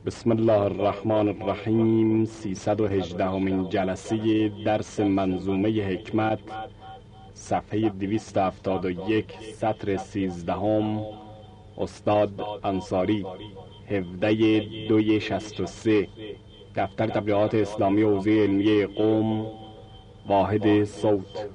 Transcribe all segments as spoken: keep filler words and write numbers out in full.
بسم الله الرحمن الرحیم. سیصد و هجدهمین جلسه درس منظومه حکمت، صفحه دویست و هفتاد و یک، سطر سیزدهم. استاد انصاری، هفده دوی شست و سه. دفتر تبلیغات اسلامی حوزه علمیه قم، واحد صوت.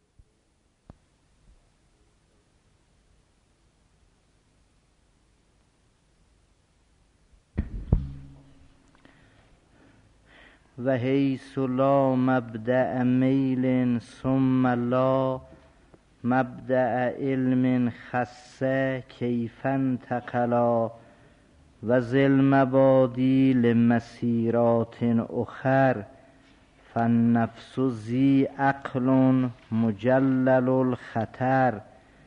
و حیث لا مبدأ میل ثم لا مبدأ علم خصه کیف انتقلا و ذل مبادی لمسیرات اخر فالنفس ذی عقل مجلل الخطر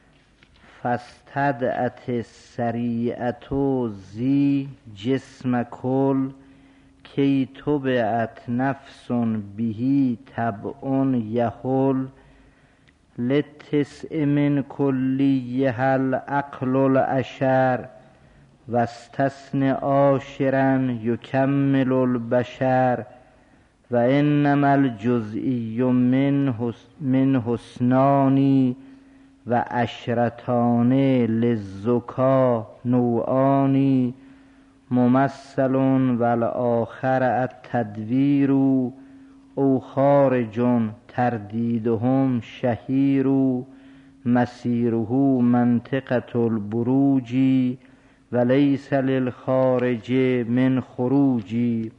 فاستدعت السریعة ذی جسم کل کی تبعت نفس بهی طبع یحل للتسع من کلیها العقل العشر و استثن عاشرا یکمل البشر و انما الجزئی من حسنانی و عشرتان للزکا نوعانی ممثل و الاخر التدویر او خارج تردیدهم شهیر مسیره منطقة البروج و لیس للخارج من خروج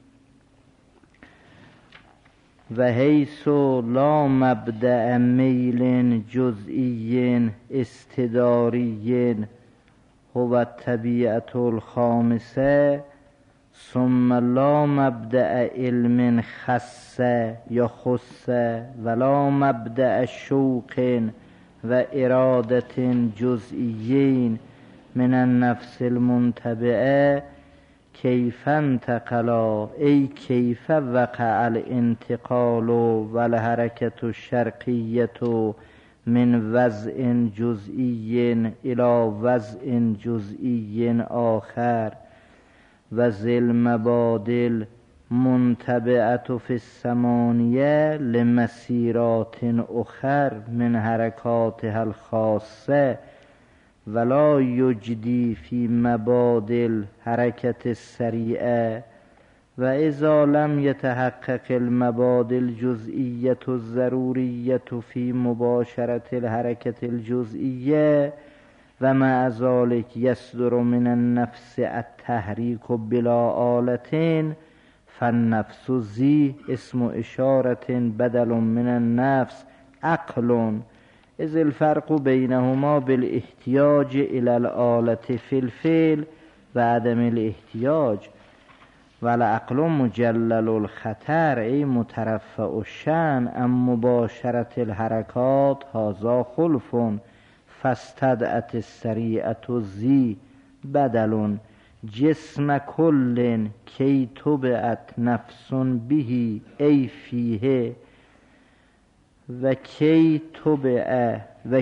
و حیث لا مبدأ میل جزئی استداری هو الطبیعة الخامسه ثم لا مبدأ علم خصه یا خصه ولا مبدأ شوق و اراده جزئیین من النفس المنطبعه کیف انتقلا ای کیف وقع الانتقال و الحرکة الشرقیة من وضع جزئی الى وضع جزئی آخر و ذی المبادل منتبعة فی الثمانیه لمسیرات اخر من حرکاتها الخاصه ولا یجدی فی مبادل حرکة السریعه و اذا لم یتحقق المبادل الجزئیة الضروریة فی مباشرة الحرکة الجزئیه و مع ذلك یصدر من النفس التحریک بلا آلة فالنفس ذی اسم اشارة بدل من النفس عقل اذ الفرق بینهما بالاحتیاج الى الآلة فی الفعل و عدم الاحتیاج والعقل مجلل الخطر ای مترفع الشأن ام مباشرة الحرکات هذا خلف فاستدعت السریعة ذی بدل جسم کل کی تبعت نفس به ای فیه و کی تبع و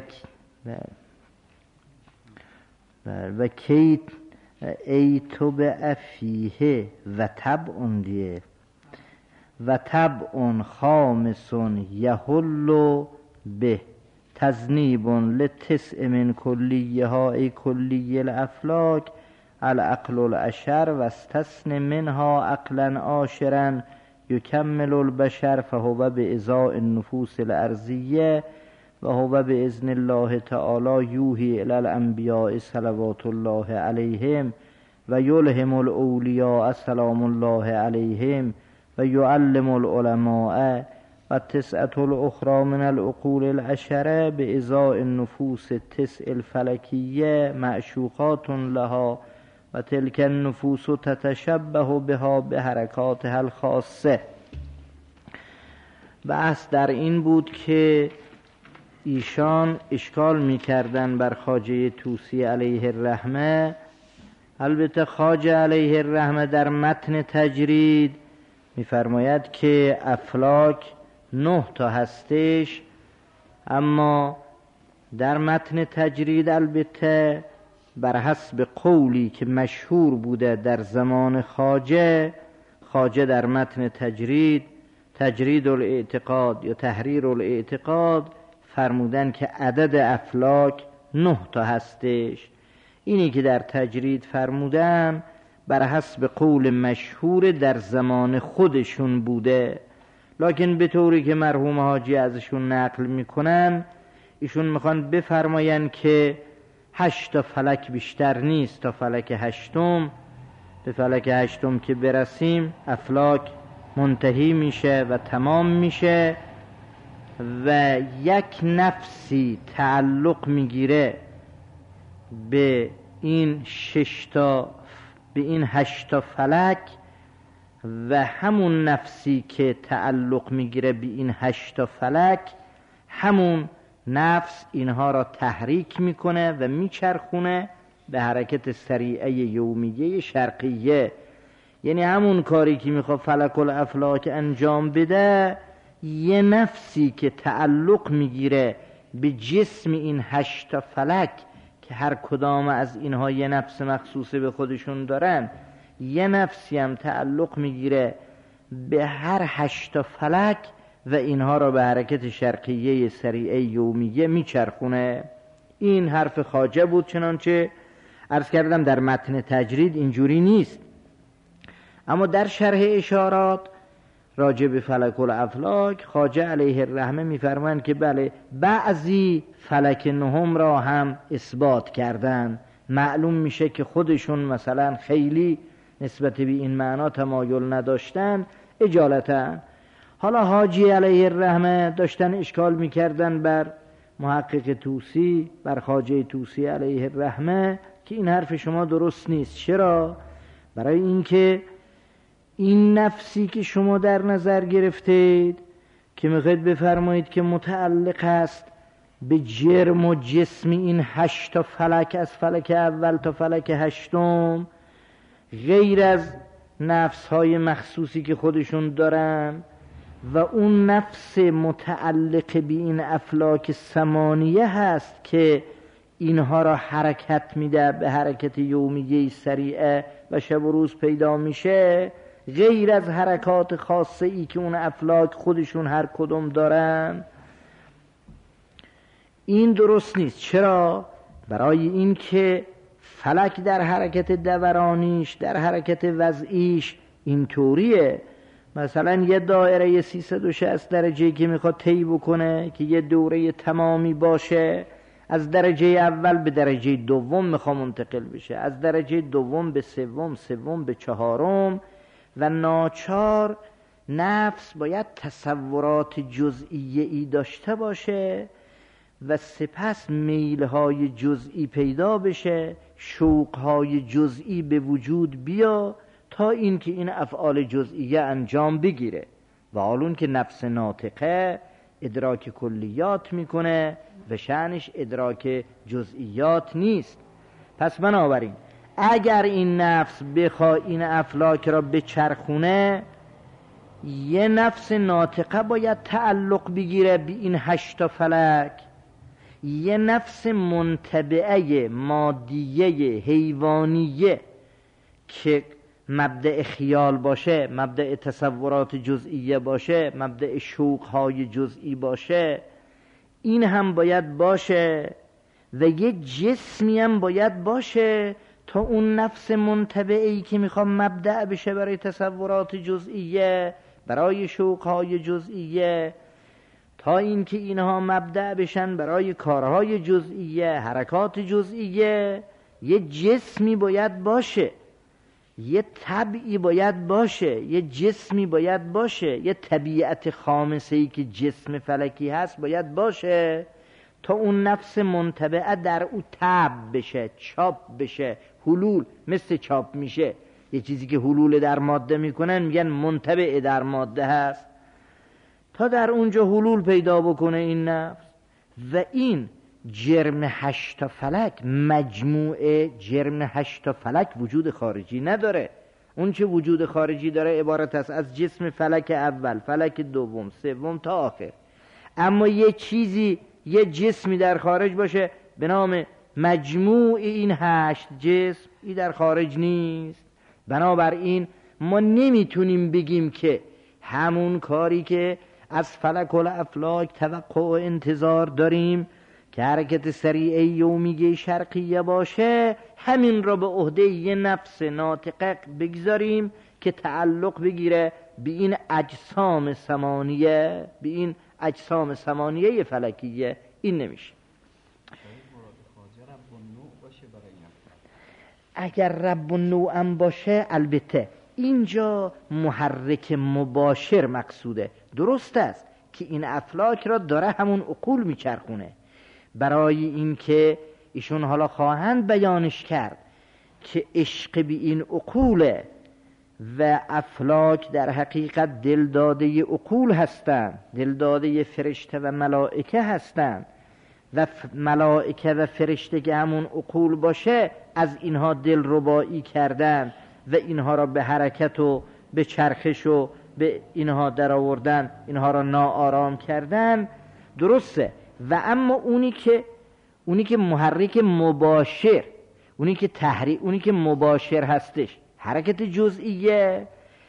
و کی ای تبع فیه و طبع دیه و طبع خامس یحل به تذنیب للتسع من کلیها ای کلی الافلاک العقل العشر و استثن منها عقلا عاشرا یکمل البشر فهو بإزاء النفوس الارضیه و هو باذن الله تعالی یوحی الی الانبیاء صلوات الله علیهم و یلهم الاولیاء سلام الله علیهم و یعلم العلماء و التسعة الاخرى من العقول العشره بإزاء النفوس التسع الفلکیه معشوقات لها و تلک النفوس تتشبه بها بحرکاتها الخاصه. بحث در این بود که ایشان اشکال میکردن بر خواجه طوسی علیه الرحمه. البته خواجه علیه الرحمه در متن تجرید میفرماید که افلاک نه تا هستش، اما در متن تجرید البته بر حسب قولی که مشهور بوده در زمان خواجه. خواجه در متن تجرید، تجرید الاعتقاد یا تحریر الاعتقاد، فرمودن که عدد افلاک نه تا هستش. اینی که در تجرید فرمودن بر حسب قول مشهور در زمان خودشون بوده، لکن به طوری که مرحوم حاجی ازشون نقل میکنن، ایشون میخوان بفرماین که هشت تا فلک بیشتر نیست تا فلک هشتم. به فلک هشتم که برسیم افلاک منتهی میشه و تمام میشه و یک نفسی تعلق میگیره به این شش تا به این هشت تا فلک و همون نفسی که تعلق میگیره به این هشت تا فلک، همون نفس اینها را تحریک میکنه و میچرخونه به حرکت سریعه یومیه شرقیه. یعنی همون کاری که میخواد فلک الافلاک انجام بده، یه نفسی که تعلق میگیره به جسم این هشت تا فلک که هر کدام از اینها یه نفس مخصوصه به خودشون دارن، یه نفسی هم تعلق میگیره به هر هشت تا فلک و اینها را به حرکت شرقیه سریعه یومیه میچرخونه. این حرف خواجه بود، چنانچه عرض کردم در متن تجرید اینجوری نیست، اما در شرح اشارات راجع به فلک الافلاک خواجه علیه الرحمه میفرمایند که بله بعضی فلک نهم را هم اثبات کردن. معلوم میشه که خودشون مثلا خیلی نسبت به این معنا تمایل نداشتن اجالتا. حالا حاجی علیه الرحمه داشتن اشکال میکردن بر محقق طوسی، بر خواجه طوسی علیه الرحمه که این حرف شما درست نیست. چرا؟ برای اینکه این نفسی که شما در نظر گرفتید که میخواید بفرمایید که متعلق است به جرم و جسم این هشت تا فلک، از فلک اول تا فلک هشتم، غیر از نفس های مخصوصی که خودشون دارن، و اون نفس متعلق به این افلاک ثمانیه هست که اینها را حرکت میده به حرکت یومیه سریعه و شب و روز پیدا میشه، غیر از حرکات خاصه ای که اون افلاک خودشون هر کدوم دارن. این درست نیست. چرا؟ برای این که فلک در حرکت دورانیش، در حرکت وضعیش اینطوریه. مثلا یه دایره سیصد و شصت درجه که میخواد طی بکنه که یه دوره تمامی باشه، از درجه اول به درجه دوم میخواد منتقل بشه، از درجه دوم به سوم، سوم به چهارم، و ناچار نفس باید تصورات جزئیه ای داشته باشه و سپس میلهای جزئی پیدا بشه، شوقهای جزئی به وجود بیا تا اینکه این افعال جزئیه انجام بگیره. و حالون که نفس ناطقه ادراک کلیات میکنه و شأنش ادراک جزئیات نیست. پس بنابراین اگر این نفس بخواد این افلاک را بچرخونه، یه نفس ناطقه باید تعلق بگیره به این هشت فلک، یه نفس منتبعه مادیه حیوانیه که مبدأ خیال باشه، مبدأ تصورات جزئیه باشه، مبدأ شوقهای جزئی باشه، این هم باید باشه و یه جسمی هم باید باشه تا اون نفس منتبعی که میخوام مبدأ بشه برای تصورات جزئیه، برای شوقهای جزئیه، تا اینکه اینها مبدأ بشن برای کارهای جزئیه، حرکات جزئیه، یه جسمی باید باشه، یه طبعی باید باشه، یه جسمی باید باشه، یه طبیعت خامسه‌ای که جسم فلکی هست باید باشه تا اون نفس منتبعه در او تب بشه، چاپ بشه، حلول مثل چاپ میشه. یه چیزی که حلول در ماده میکنن میگن منتبع در ماده هست، تا در اونجا حلول پیدا بکنه این نفس. و این جرم هشت فلک، مجموعه جرم هشت فلک وجود خارجی نداره. اون چه وجود خارجی داره عبارت است از جسم فلک اول، فلک دوم، سوم تا آخر. اما یه چیزی، یه جسمی در خارج باشه به نام مجموع این هشت جسم این در خارج نیست. بنابراین ما نمیتونیم بگیم که همون کاری که از فلک الافلاک توقع و انتظار داریم که حرکت سریعه یومیه شرقیه باشه، همین را به عهده یه نفس ناطقه بگذاریم که تعلق بگیره به این اجسام ثمانیه، به این اجسام ثمانیه فلکیه. این نمیشه. اگر رب النوع هم باشه، البته اینجا محرک مباشر مقصوده. درست است که این افلاک را داره همون عقول میچرخونه، برای اینکه ایشون حالا خواهند بیانش کرد که عشق به این عقوله و افلاک در حقیقت دلداده عقول هستند، دلداده فرشته و ملائکه هستند و ملائکه و فرشته که همون عقول باشه از اینها دل ربایی کردن و اینها را به حرکت و به چرخش و به اینها در آوردن، اینها را ناآرام کردن. درسته. و اما اونی که اونی که محرک مباشر، اونی که تحریک، اونی که مباشر هستش، حرکت جزئیه،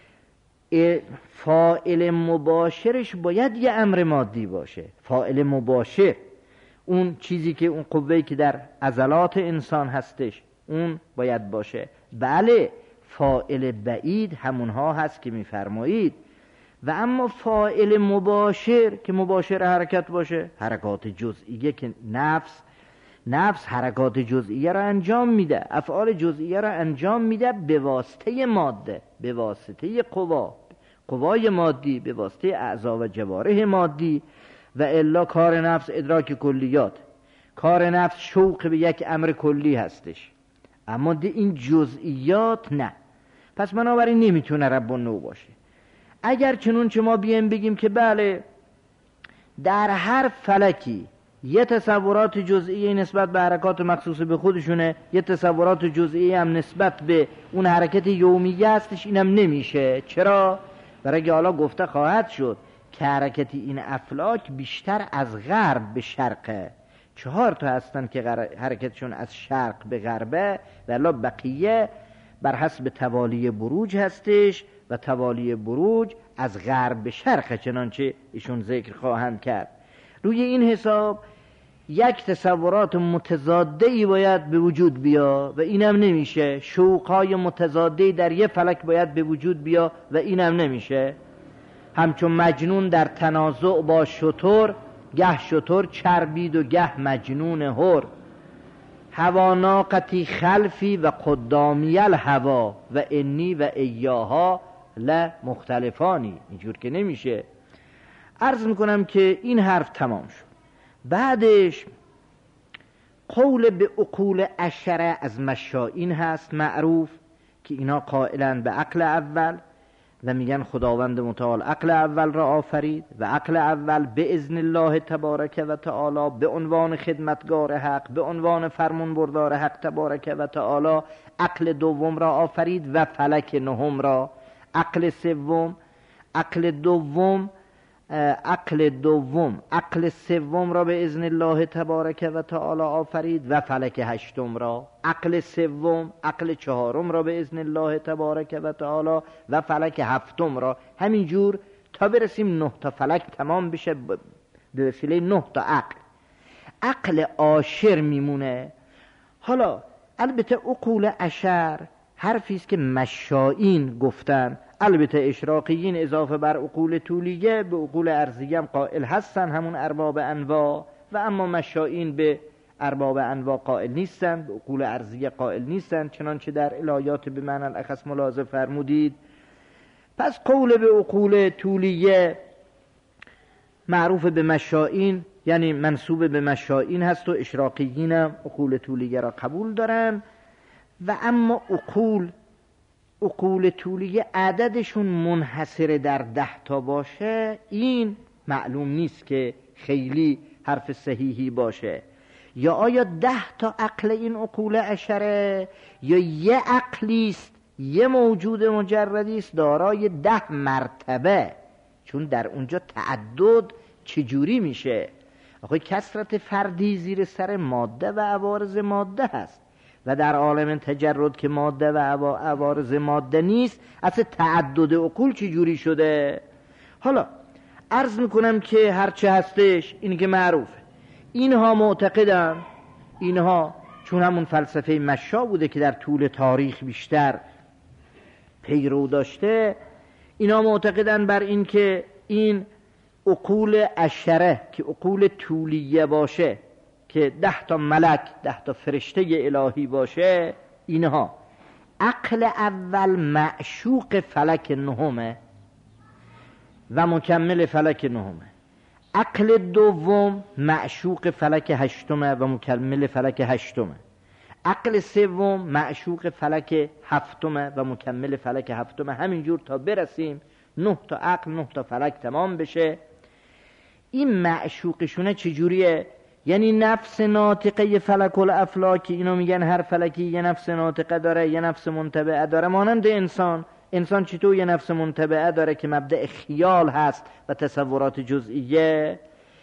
فاعل مباشرش باید یه امر مادی باشه. فاعل مباشر اون چیزی که اون قوه‌ای که در عضلات انسان هستش اون باید باشه. بله فاعل بعید همونها هست که میفرمایید، و اما فاعل مباشر که مباشر حرکت باشه، حرکات جزئیه که نفس نفس حرکات جزئیه را انجام میده، افعال جزئیه را انجام میده به واسطه ماده، به واسطه قوا، قوای مادی، به واسطه اعضا و جوارح مادی. و الا کار نفس ادراک کلیات، کار نفس شوق به یک امر کلی هستش، اما ده این جزئیات نه. پس بنابراین نمیتونه رب النوع باشه. اگر چنون چه ما بیایم بگیم که بله در هر فلکی یه تصورات جزئی نسبت به حرکات مخصوص به خودشونه، یه تصورات جزئی هم نسبت به اون حرکت یومیه هستش، اینم نمیشه. چرا؟ برای حالا گفته خواهد شد که حرکت این افلاک بیشتر از غرب به شرقه. چهار تا هستن که حرکتشون از شرق به غربه، ولی بقیه بر حسب توالی بروج هستش و توالی بروج از غرب به شرق، چنانچه ایشون ذکر خواهند کرد. روی این حساب یک تصورات متضاده‌ای باید به وجود بیا و اینم نمیشه. شوق‌های متضاده‌ای در یه فلک باید به وجود بیا و اینم نمیشه. همچون مجنون در تنازع با شتر، گه شتر چربید و گه مجنون هر. هوا ناقتی خلفی و قدامی الهوا و انی و ایاها لمختلفانی. اینجور که نمیشه. عرض میکنم که این حرف تمام شد. بعدش قول به عقول عشره از مشائین هست معروف که اینا قائلن به عقل اول و میگن خداوند متعال عقل اول را آفرید و عقل اول به اذن الله تبارک و تعالی به عنوان خدمتگار حق، به عنوان فرمان بردار حق تبارک و تعالی عقل دوم را آفرید و فلک نهم را. عقل سوم، عقل دوم عقل دوم عقل سوم را به اذن الله تبارک و تعالی آفرید و فلک هشتم را. عقل سوم عقل چهارم را به اذن الله تبارک و تعالی و فلک هفتم را. همینجور تا برسیم نه تا فلک تمام بشه به وسیله نه تا عقل. عقل عاشر میمونه. حالا البته عقول عشر حرفی است که مشائین گفتن، البته اشراقیین اضافه بر عقول طولیه به عقول ارضیه هم قائل هستن، همون ارباب انواع، و اما مشائین به ارباب انواع قائل نیستن، به عقول ارضیه قائل نیستن، چنانچه در الایات به معنی الاخص ملاحظه فرمودید. پس قول به عقول طولیه معروف به مشائین، یعنی منسوب به مشائین هست و اشراقیین هم عقول طولیه را قبول دارن. و اما عقول عقول طولیه عددشون منحصر در ده تا باشه، این معلوم نیست که خیلی حرف صحیحی باشه. یا آیا ده تا عقل این عقول عشره، یا یه عقلیست، یه موجود مجردیست دارای ده مرتبه، چون در اونجا تعدد چجوری میشه؟ آخه کثرت فردی زیر سر ماده و عوارض ماده هست و در عالم تجرد که ماده و عوارض ماده نیست، اصلا تعدد عقول چی جوری شده؟ حالا عرض میکنم که هرچه هستش اینی که معروفه، اینها معتقدن، اینها چون همون فلسفه مشا بوده که در طول تاریخ بیشتر پیرو داشته، اینها معتقدن بر این که این عقول عشره که عقول طولیه باشه، که ده تا ملک، ده تا فرشته الهی باشه، اینها عقل اول معشوق فلک نهمه و مکمل فلک نهمه، عقل دوم معشوق فلک هشتمه و مکمل فلک هشتمه، عقل سوم معشوق فلک هفتمه و مکمل فلک هفتمه، همینجور تا برسیم نه تا عقل نه تا فلک تمام بشه. این معشوقشونه چجوریه؟ یعنی نفس ناطقه فلک الافلاک، اینا میگن هر فلکی یه نفس ناطقه داره، یه نفس منطبعه داره، مانند انسان. انسان چطور یه نفس منطبعه داره که مبدأ خیال هست و تصورات جزئیه،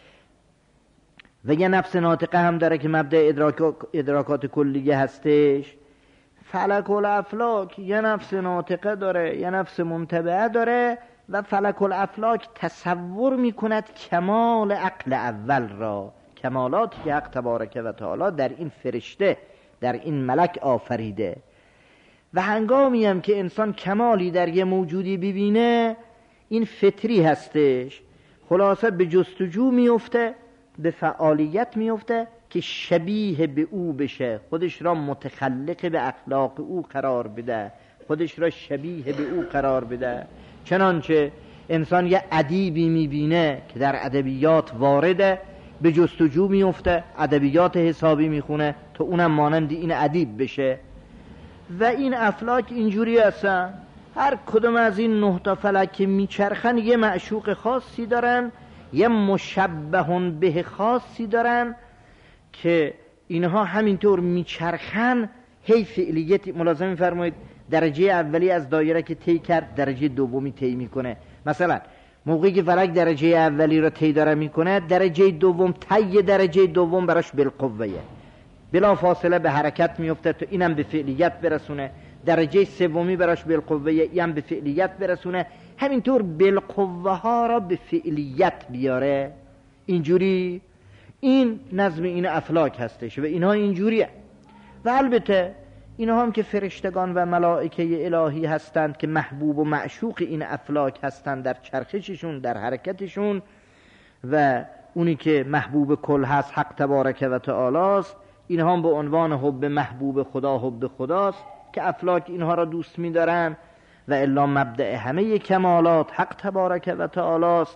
و یه نفس ناطقه هم داره که مبدأ ادراک ادراکات کلیه هستش. فلک الافلاک یه نفس ناطقه داره، یه نفس منطبعه داره و فلک الافلاک تصور میکند کمال عقل اول را، کمالاتی که حق تبارک و تعالی در این فرشته، در این ملک آفریده. و هنگامی هم که انسان کمالی در یه موجودی ببینه، این فطری هستش، خلاصه به جستجو میفته، به فعالیت میفته که شبیه به او بشه، خودش را متخلق به اخلاق او قرار بده، خودش را شبیه به او قرار بده. چنانچه انسان یه ادیبی میبینه که در ادبیات وارده، به جستجو میفته، ادبیات حسابی میخونه تا اونم مانند این ادیب بشه. و این افلاک اینجوری هستن، هر کدوم از این نه تا فلک که میچرخن یه معشوق خاصی دارن، یه مشبهون به خاصی دارن که اینها همینطور میچرخن، هی فعلیت. ملازم میفرمایید درجه اولی از دایره که طی کرد درجه دومی طی میکنه. مثلا موقعی که فلک درجه اولی را طی داره میکنه، درجه دوم طی درجه دوم براش بالقوه، بلا فاصله به حرکت میفته تا اینم به فعلیت برسونه. درجه سومی براش بالقوه، اینم به فعلیت برسونه، همینطور بالقوه ها را به فعلیت بیاره. اینجوری این نظم این افلاک هستش و اینها اینجوریه. و البته اینها هم که فرشتگان و ملائکه الهی هستند که محبوب و معشوق این افلاک هستند در چرخششون، در حرکتشون، و اونی که محبوب کل هست حق تبارک و تعالی است، اینها هم به عنوان حب محبوب خدا حب خداست که افلاک اینها را دوست می‌دارن. و الا مبدأ همه کمالات حق تبارک و تعالی است.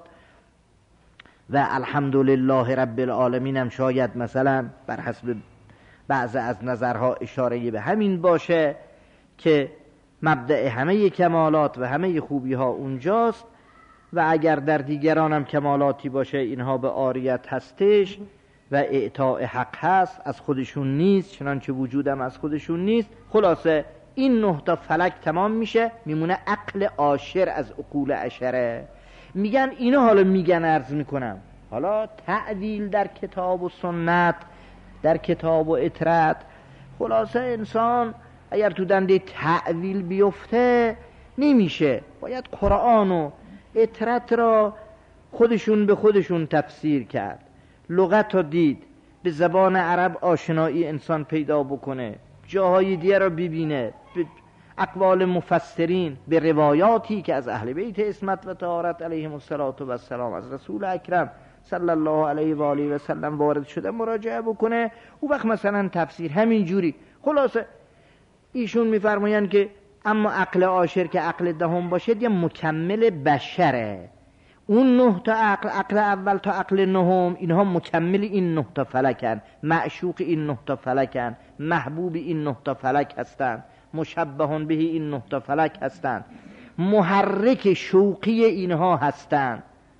و الحمدلله رب العالمین هم شاید مثلا بر حسب بعض از نظرها اشاره به همین باشه که مبدأ همه کمالات و همه خوبی ها اونجاست. و اگر در دیگران هم کمالاتی باشه، اینها به عاریت هستش و اعطاء حق هست، از خودشون نیست، چنانچه وجودم از خودشون نیست. خلاصه این نه تا فلک تمام میشه، میمونه عقل عاشر از عقول عشره. میگن اینو حالا میگن عرض میکنم، حالا تعویل در کتاب و سنت، در کتاب و اطرت، خلاصه انسان اگر تو دنده تعویل بیفته نمیشه، باید قرآن و اطرت را خودشون به خودشون تفسیر کرد، لغت رو دید، به زبان عرب آشنایی انسان پیدا بکنه، جاهای دیگه را ببینه، به اقوال مفسرین، به روایاتی که از اهل بیت عصمت و طهارت علیهم السلام از رسول اکرم صلی الله علیه و آله و سلم وارد شده مراجعه بکنه. او وقت مثلا تفسیر همین جوری. خلاصه ایشون میفرمایند که اما عقل عاشر که عقل دهم باشه یه مکمل بشره. اون نه تا عقل، عقل اول تا عقل نهم، اینها مکمل این نه تا فلکن، معشوق این نه تا فلکن، محبوب این نه تا فلک هستن، مشبهون به این نه تا فلک هستن، محرک شوقی اینها هستن.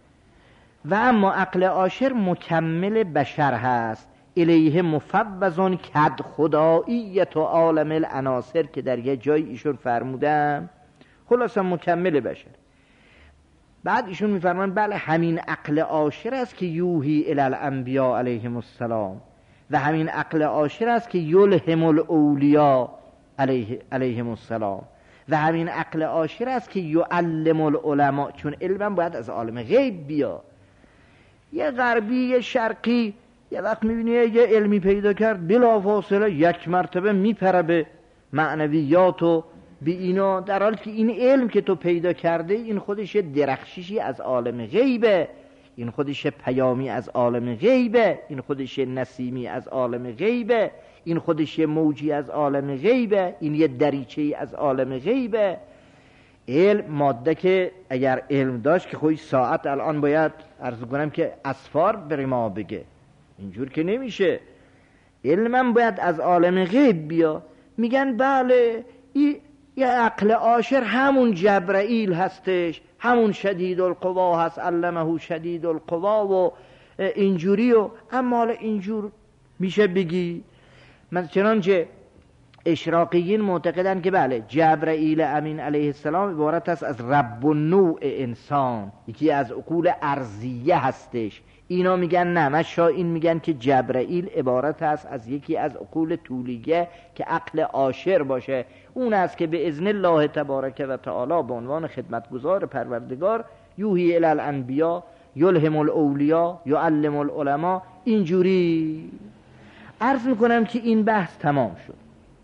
و اما عقل عاشر مکمل بشر هست، الیه مفوضون کد خداییت و عالم العناصر که در یه جای ایشون فرمودن. خلاصه مکمل بشر. بعد ایشون میفرمان بله همین عقل عاشر است که یوحی الی الانبیاء علیهم السلام و همین عقل عاشر است که یلهم الاولیا علیه علیهم السلام و همین عقل عاشر است که یعلم العلماء، چون علمم باید از عالم غیب بیا. یه غربی یه شرقی یه وقت میبینی یه علمی پیدا کرد بلافاصله یک مرتبه میپره به معنویات و به اینا، در حالی که این علم که تو پیدا کرده این خودش درخششی از عالم غیبه، این خودش پیامی از عالم غیبه، این خودش نسیمی از عالم غیبه، این خودش موجی از عالم غیبه، این یه دریچه‌ای از عالم غیبه. علم ماده که اگر علم داشت که خودش ساعت الان باید عرض کنم که اسفار بر ما بگه، اینجور که نمیشه. علمم باید از عالم غیب بیا. میگن بله ای یه عقل عاشر همون جبرائیل هستش، همون شدید القوا هست، علمه شدید القوا و اینجوری و اما حالا اینجور میشه بگی. من چنانچه اشراقیین معتقدن که بله جبرائیل امین علیه السلام عبارت است از رب النوع انسان، یکی از عقول ارضیه هستش. اینا میگن نه، مشائین میگن که جبرائیل عبارت است از یکی از عقول طولیه که عقل عاشر باشه، اون است که به اذن الله تبارک و تعالی به عنوان خدمتگزار پروردگار یوحی الی الانبیاء یلهم الاولیا یعلم العلماء اینجوری. عرض میکنم که این بحث تمام شد.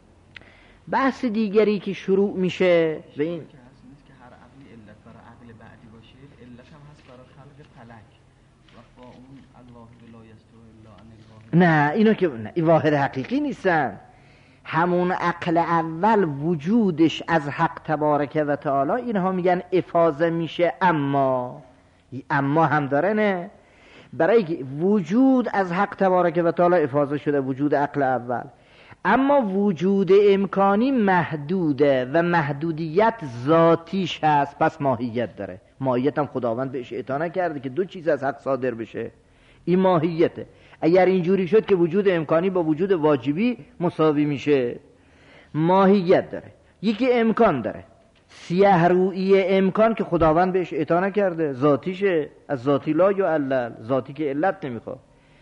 بحث دیگری که شروع میشه و این که هر عقلی علت برای عقل بعدی باشه، علت هم هست برای خلق فلک و با اون الواحد لا یستوی الا عن الواحد. نه اینو که نه، این واحد حقیقی نیستن. همون عقل اول وجودش از حق تبارک و تعالی، اینها میگن افاضه میشه، اما اما هم داره نه، برای که وجود از حق تبارک و تعالی افاضه شده، وجود عقل اول، اما وجود امکانی محدوده و محدودیت ذاتیش هست، پس ماهیت داره. ماهیت هم خداوند بهش اعطا نکرده که دو چیز از حق صادر بشه، این ماهیته. اگر اینجوری شد که وجود امکانی با وجود واجبی مساوی میشه، ماهیت داره. یکی امکان داره، سیه روئی امکان که خداوند بهش اعطا نکرده، ذاتیشه، از ذاتی لا یعلل، ذاتی که علت نمیخواد.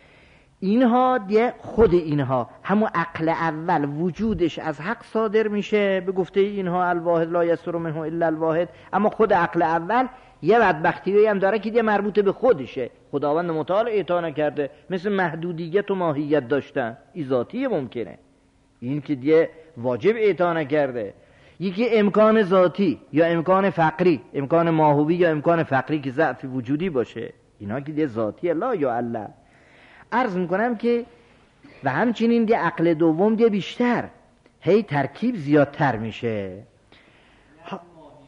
اینها دیگه خود اینها همون عقل اول وجودش از حق صادر میشه، به گفته اینها الواحد لا یصدر منه الا الواحد، اما خود عقل اول یه بدبختی هم داره که دیگه مربوط به خودشه، خداوند متعال اعطا نکرده، مثل محدودیت و ماهیت داشتن، این ذاتی ممکنه، این که دیگه واجب اعطا نکرده. یکی امکان ذاتی یا امکان فقری، امکان ماهوی یا امکان فقری که ضعف وجودی باشه، اینا که دیگه ذاتی لا یعلل. عرض میکنم که و همچنین دی عقل دوم دی بیشتر هی ترکیب زیادتر میشه. ها...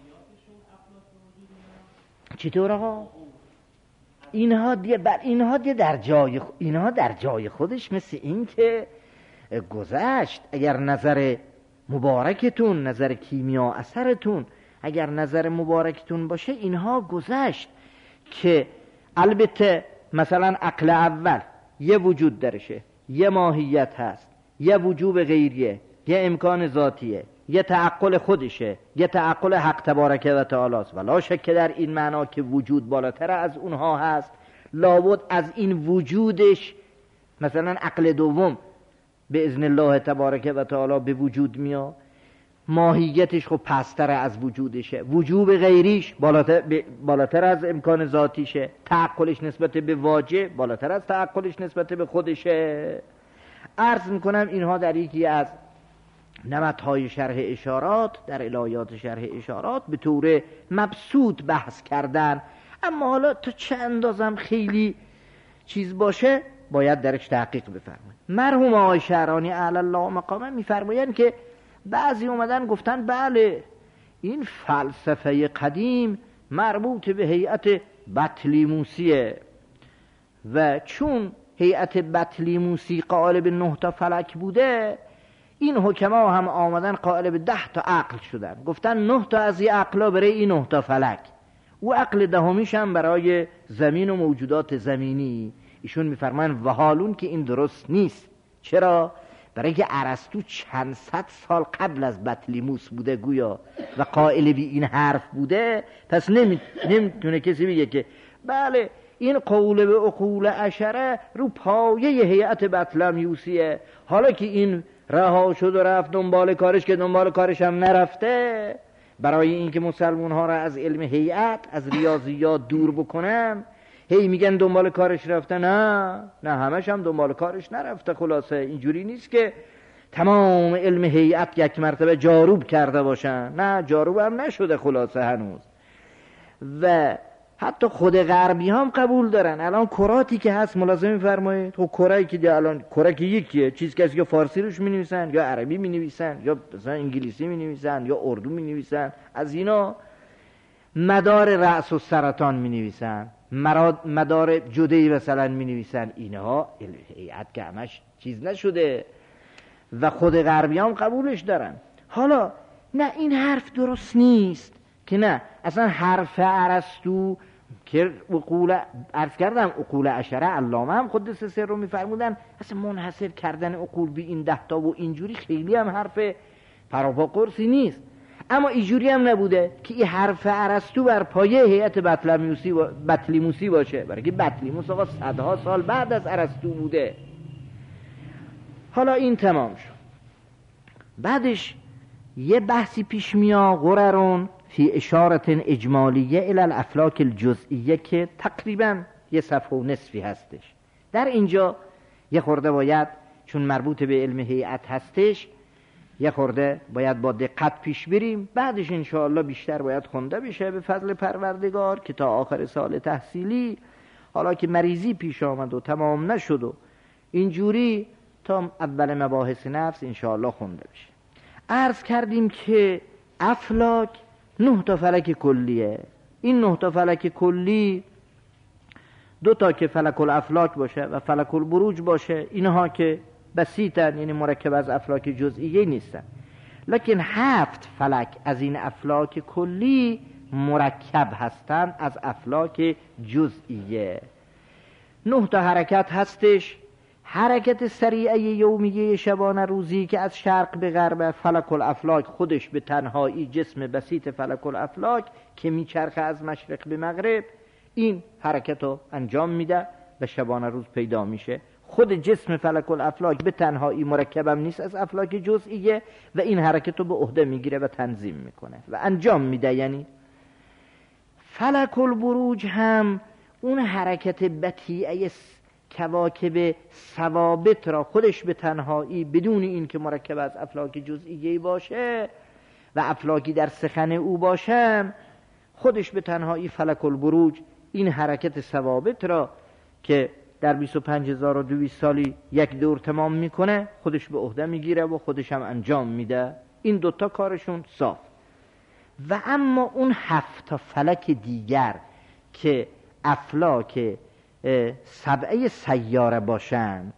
چطور آقا؟ اینها دی بر اینها دی در جای اینها در جای خودش، مثل این که گذشت. اگر نظر مبارکتون، نظر کیمیا اثرتون اگر نظر مبارکتون باشه، اینها گذشت که البته مثلا عقل اول یه وجود درشه، یه ماهیت هست، یه وجوب غیریه، یه امکان ذاتیه، یه تعقل خودشه، یه تعقل حق تبارک و تعالی است. ولا شک در این معنا که وجود بالاتر از اونها هست، لابد از این وجودش مثلا عقل دوم به اذن الله تبارک و تعالی به وجود میاد، ماهیتش خب پستر از وجودشه، وجوب غیریش بالاتر, بالاتر از امکان ذاتیشه، تعقلش نسبت به واجه بالاتر از تعقلش نسبت به خودشه. عرض میکنم اینها در یکی از نمطهای شرح اشارات، در الهیات شرح اشارات به طور مبسوط بحث کردن، اما حالا تا چه اندازم خیلی چیز باشه باید درش تحقیق بفرمایید. مرحوم آقای شعرانی اعلی الله مقامه میفرمایند که بعضی اومدن گفتن بله این فلسفه قدیم مربوط به هیئت بطلیموسیه و چون هیئت بطلیموسی قائل به نه تا فلک بوده، این حکما هم آمدن قائل به ده تا عقل شدن، گفتن نه تا از این عقلا برای این نه تا فلک، و عقل دهمیش هم برای زمین و موجودات زمینی. ایشون میفرمان و حالون که این درست نیست. چرا؟ برای که ارسطو چند صد سال قبل از بطلیموس بوده گویا و قائل بی این حرف بوده، پس نمیتونه کسی بگه که بله این قول به عقول عشره رو پایه هیئت بطلمیوسیه، حالا که این رها شد و رفت دنبال کارش که دنبال کارش هم نرفته، برای اینکه مسلمان ها را از علم هیئت از ریاضیات دور بکنم هی میگن دنبال کارش رفته. نه نه همش هم دنبال کارش نرفته. خلاصه اینجوری نیست که تمام علم هیئت یک مرتبه جاروب کرده باشن، نه جاروب هم نشده خلاصه هنوز. و حتی خود غربی هم قبول دارن. الان کراتی که هست ملازم می‌فرمایید، خب کرایی که الان کرا که یکیه، چیز کسی که فارسی روش می‌نویسن یا عربی می‌نویسن یا مثلا انگلیسی می‌نویسن یا اردو می‌نویسن، از اینا مدار رأس و سرطان می‌نویسن، مدار جدی مثلا می‌نویسن. اینها هیئت که همش چیز نشده و خود غربی هم قبولش دارن. حالا نه این حرف درست نیست که نه اصلا حرف ارسطو که عقول عرض کردم عقول عشره علامه هم قدس سر رو میفرمودن، اصلا منحصر کردن عقول بی این ده تا و اینجوری خیلی هم حرف پراپا قرصی نیست. اما اینجوری هم نبوده که این حرف ارسطو بر پایه هیئت بطلیموسی با... بطلیموسی باشه، برای که بطلیموس آقا صدها سال بعد از ارسطو بوده. حالا این تمام شد. بعدش یه بحثی پیش میاد غررون فی اشارت اجمالیه الی الافلاک الجزئیه که تقریبا یه صفحه و نصفی هستش. در اینجا یه خورده باید چون مربوط به علم هیئت هستش یه خورده باید با دقت پیش بریم، بعدش انشاءالله بیشتر باید خونده بشه به فضل پروردگار که تا آخر سال تحصیلی، حالا که مریضی پیش آمد و تمام نشد و اینجوری تا اول مباحث نفس انشاءالله خونده بشه. عرض کردیم که افلاک نه تا فلک کلیه. این نه تا فلک کلی دو تا که فلک الافلاک باشه و فلک البروج باشه، اینها که بسیطن یعنی مرکب از افلاک جزئیه نیستن، لکن هفت فلک از این افلاک کلی مرکب هستن از افلاک جزئیه. نه تا حرکت هستش. حرکت سریعه یومیه شبانه روزی که از شرق به غرب فلک الافلاک خودش به تنهایی جسم بسیط فلک الافلاک که میچرخه از مشرق به مغرب، این حرکت رو انجام میده و شبانه روز پیدا میشه. خود جسم فلک الافلاک به تنهایی مرکبم نیست از افلاک جزئیه و این حرکت رو به عهده میگیره و تنظیم میکنه و انجام میده. یعنی فلک البروج هم اون حرکت بطیئه کواکب ثوابت را خودش به تنهایی بدون این که مرکب از افلاک جزئیه باشه و افلاکی در سخن او باشه، خودش به تنهایی فلک البروج این حرکت ثوابت را که در بیست و پنج هزار و دویست سالی یک دور تمام میکنه خودش به عهده میگیره و خودش هم انجام میده. این دوتا کارشون صاف. و اما اون هفت تا فلک دیگر که افلاک سبعه سیاره باشن،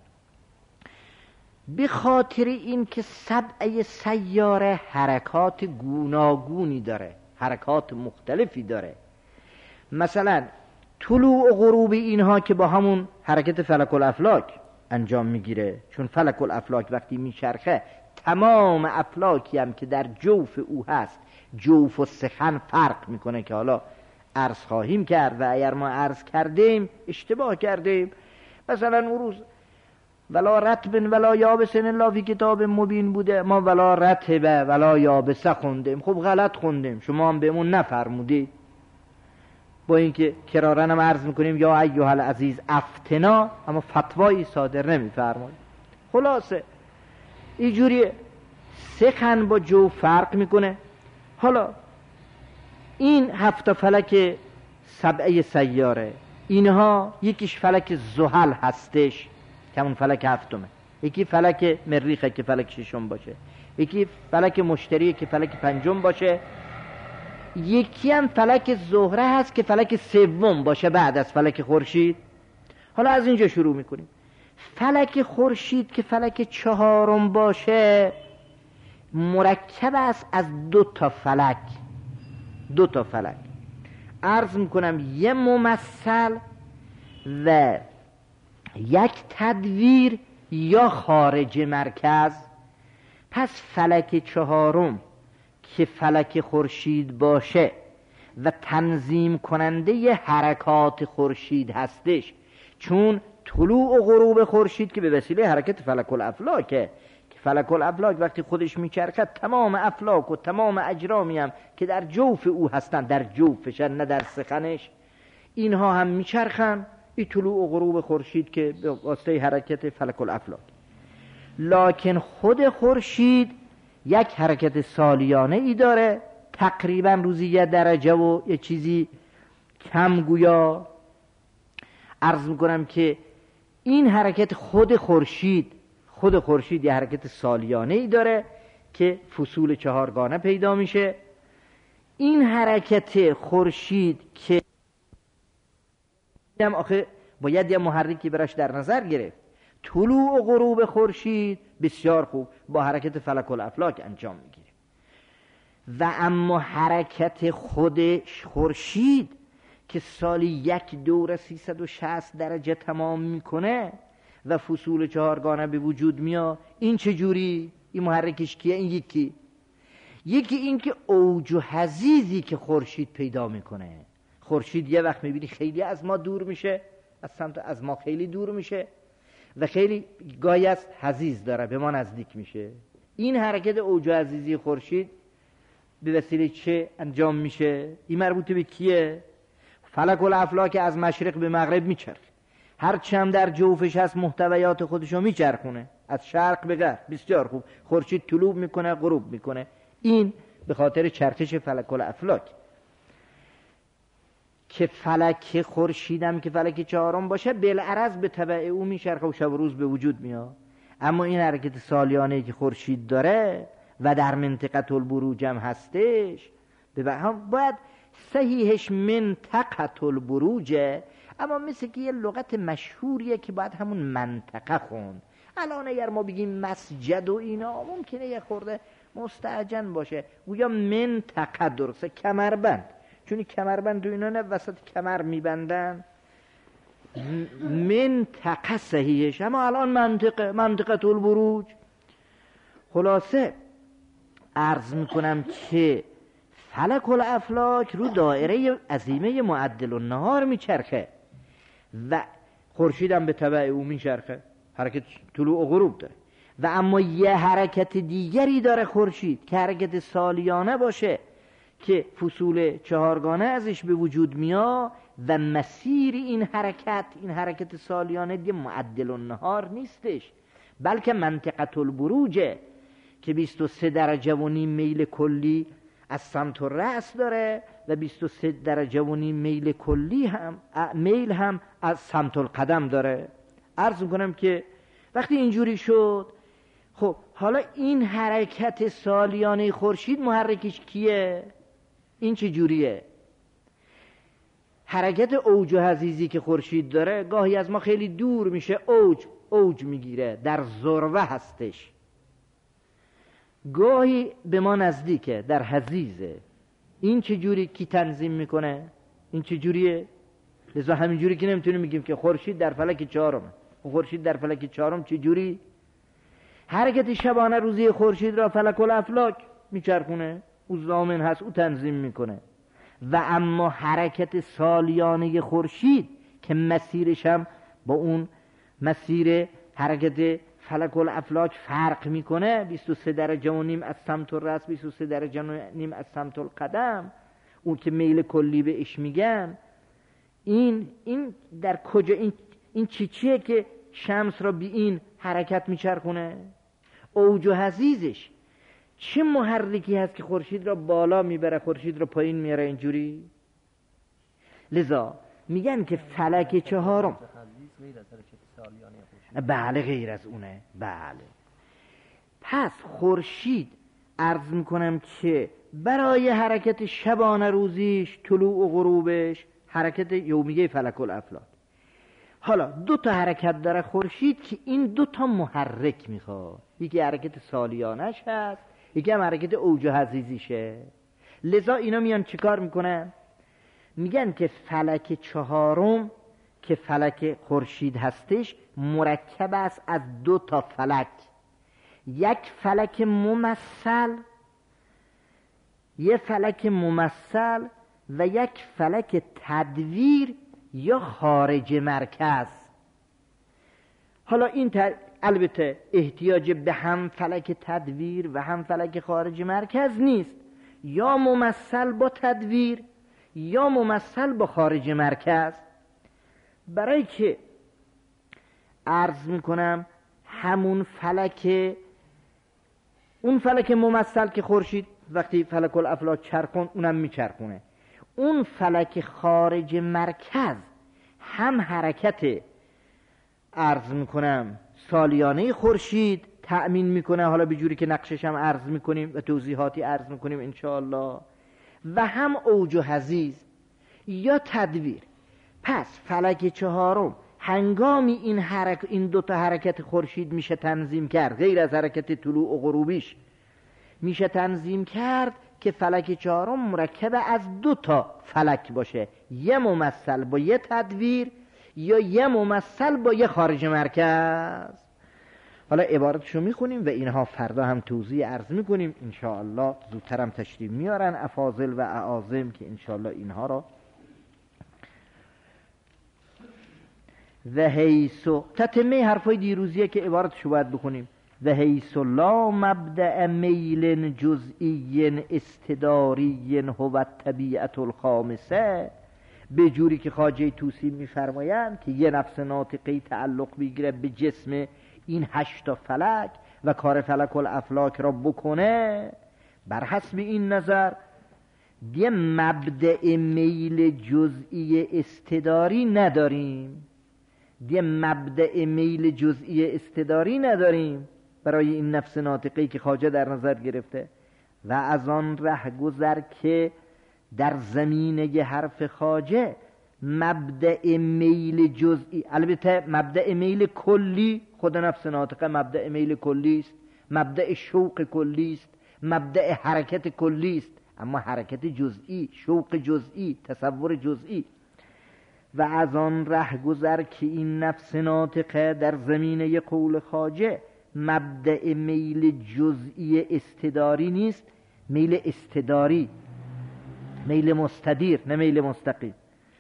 به خاطر این که سبعه سیاره حرکات گوناگونی داره، حرکات مختلفی داره، مثلا طلوع و غروب اینها که با همون حرکت فلک الافلاک انجام میگیره، چون فلک الافلاک وقتی میچرخه تمام افلاکی هم که در جوف او هست جوف و سخن فرق میکنه که حالا عرض خواهیم کرد و اگر ما عرض کردیم اشتباه کردیم. مثلا اون روز ولا رطب ولا یابس الا فی کتاب مبین بوده، ما ولا رطب ولا یابس خوندیم، خب غلط خوندیم، شما هم بهمون نفرمودید. با اینکه کرارن هم عرض میکنیم یا ایها العزیز افتنا، اما فتوایی صادر نمیفرمایید. خلاصه اینجوری سخن با جو فرق میکنه. حالا این هفت فلک سبعه سیاره، اینها یکیش فلک زحل هستش که همون فلک هفتمه، یکی فلک مریخه که فلک ششم باشه، یکی فلک مشتریه که فلک پنجم باشه، یکی هم فلک زهره هست که فلک سوم باشه بعد از فلک خورشید. حالا از اینجا شروع میکنیم. فلک خورشید که فلک چهارم باشه مرکب است از دو تا فلک. دو تا فلک عرض میکنم، یه ممثل و یک تدویر یا خارج مرکز. پس فلک چهارم که فلک خورشید باشه و تنظیم کننده حرکات خورشید هستش، چون طلوع و غروب خورشید که به وسیله حرکت فلک الافلاکه، که فلک الافلاک وقتی خودش میچرخد تمام افلاک و تمام اجرامی هم که در جوف او هستن، در جوفشن نه در سخنش، اینها هم میچرخن. این طلوع و غروب خورشید که به واسطه حرکت فلک الافلاک. لکن خود خورشید یک حرکت سالیانه ای داره، تقریبا روزی یه درجه و یه چیزی کم گویا. عرض میکنم که این حرکت خود خورشید خود خورشید یه حرکت سالیانه ای داره که فصول چهارگانه پیدا میشه. این حرکت خورشید که هم آخه باید یه محرکی براش در نظر گرفت. طلوع و غروب خورشید بسیار خوب با حرکت فلک الافلاک انجام میگیره، و اما حرکت خود خورشید که سالی یک دوره سیصد و شصت درجه تمام میکنه و فصول چهارگانه به وجود میاد، این چجوری؟ این محرکش کیه؟ این یکی یکی این که اوج و حضیضی که خورشید پیدا میکنه. خورشید یه وقت میبینی خیلی از ما دور میشه، از سمت از ما خیلی دور میشه و خیلی گاهی است حضیض داره به ما نزدیک میشه. این حرکت اوج و حضیضی خورشید به وسیله چه انجام میشه؟ این مربوط به کیه؟ فلک الافلاک از مشرق به مغرب میچرخه، هر چم در جوفش هست محتویات خودشو میچرخونه از شرق به غرب. بسیار خوب. خورشید طلوع میکنه غروب میکنه، این به خاطر چرخش فلک الافلاک. که فلک خورشیدم که فلک چهارم باشه بالعرض به تبع او میچرخه و شب و روز به وجود میاد. اما این حرکت سالیانه که خورشید داره و در منطقه البروج هم هستش، باید صحیحش منطقه البروجه، اما مثل که یه لغت مشهوریه که باید همون منطقه خوند. الان اگر ما بگیم مسجد و اینا ممکنه یه خورده مستعجن باشه، گویا منطقه درسته، کمربند، چون کمربند و اینا نه وسط کمر میبندن، منطقه صحیحش، اما الان منطقه منطقه البروج. خلاصه عرض میکنم که فلک الافلاک رو دایره عظیمه معدل النهار میچرخه و خورشید هم به تبع او میچرخه، حرکت طلوع و غروب داره. و اما یه حرکت دیگری داره خورشید که حرکت سالیانه باشه که فصول چهارگانه ازش به وجود میاد و مسیر این حرکت این حرکت سالیانه دیگه معدل النهار نیستش، بلکه منطقه البروجه که بیست و سه درجه و نیم میل کلی از سمت رأس داره و بیست و سه درجه و نیم میل کلی هم میل هم از سمت القدم داره. عرض میکنم که وقتی اینجوری شد، خب حالا این حرکت سالیانه خورشید محرکش کیه؟ این چه جوریه؟ حرکت اوج و حضیضی که خورشید داره گاهی از ما خیلی دور میشه، اوج اوج میگیره، در ذروه هستش، گاهی به ما نزدیکه، در حضیضه. این چه جوری کی تنظیم میکنه؟ این چه جوریه؟ لذا همین جوری که نمیتونیم میگیم که خورشید در فلک چهارمه. خورشید در فلک چهارم چه جوری؟ حرکت شبانه روزی خورشید را فلک الافلاک میچرخونه، او ضامن هست، او تنظیم میکنه. و اما حرکت سالیانه خورشید که مسیرش هم با اون مسیر حرکت فلک الافلاک فرق میکنه، بیست و سه درجه و نیم از سمت الراس، بیست و سه درجه و نیم از سمت القدم، اون که میل کلی بهش میگن. این این در کجا این این چی چیه که شمس را بی این حرکت میچرخونه؟ اوج و حضیضش چه محرکی هست که خورشید را بالا میبره خورشید را پایین میاره اینجوری؟ لذا میگن که فلک چهارم بله غیر از اونه. بله پس خورشید عرض میکنم که برای حرکت شبانه روزیش، طلوع و غروبش، حرکت یومیه فلک الافلاک. حالا دو تا حرکت داره خورشید که این دو تا محرک میخواد، یکی حرکت سالیانش هست، یکی هم حرکت اوج و حضیضیشه. لذا اینا میان چیکار میکنن؟ میگن که فلک چهارم که فلک خورشید هستش مرکب است از دو تا فلک، یک فلک ممثل یک فلک ممثل و یک فلک تدویر یا خارج مرکز. حالا این تر... البته احتیاج به هم فلک تدویر و هم فلک خارج مرکز نیست، یا ممثل با تدویر یا ممثل با خارج مرکز. برای که عرض میکنم همون فلک اون فلک ممثل که خورشید وقتی فلک الافلاک چرخون اونم میچرخونه، اون فلک خارج مرکز هم حرکت عرض میکنم سالیانه خورشید تأمین میکنه، حالا به جوری که نقشش هم عرض میکنیم و توضیحاتی عرض میکنیم انشاءالله، و هم اوج و حضیض یا تدویر. پس فلک چهارم هنگامی این حرک این دو تا حرکت خورشید میشه تنظیم کرد، غیر از حرکت طلوع و غروبیش میشه تنظیم کرد که فلک چهارم مرکب از دو تا فلک باشه، یه ممثل با یه تدویر یا یه ممثل با یه خارج مرکز. حالا عبارتشو میخونیم و اینها فردا هم توضیح عرض میکنیم انشاءالله، زودتر هم تشریف میارن افاضل و اعاظم که انشاءالله اینها را و حیثو تتمه حرفای دیروزیه که عبارتشو باید بکنیم. و حیثو لا مبدأ میل جزئی استداری هو طبیعت الخامسه، به جوری که خواجه طوسی میفرمایند که یه نفس ناطقی تعلق بگیره به جسم این هشتا فلک و کار فلک الافلاک را بکنه، بر حسب این نظر دیگه مبدأ میل جزئی استداری نداریم، دیگه مبدأ میل جزئی استداری نداریم برای این نفس ناطقی که خواجه در نظر گرفته. و از آن ره گذر که در زمینه حرف خواجه مبدأ میل جزئی، البته مبدأ میل کلی خود نفس ناطقه مبدأ میل کلی است، مبدأ شوق کلی است، مبدأ حرکت کلی است، اما حرکت جزئی، شوق جزئی، تصور جزئی. و از آن ره گذر که این نفس ناطقه در زمینه قول خواجه مبدأ میل جزئی استداری نیست، میل استداری، میل مستدیر نه میل مستقیم.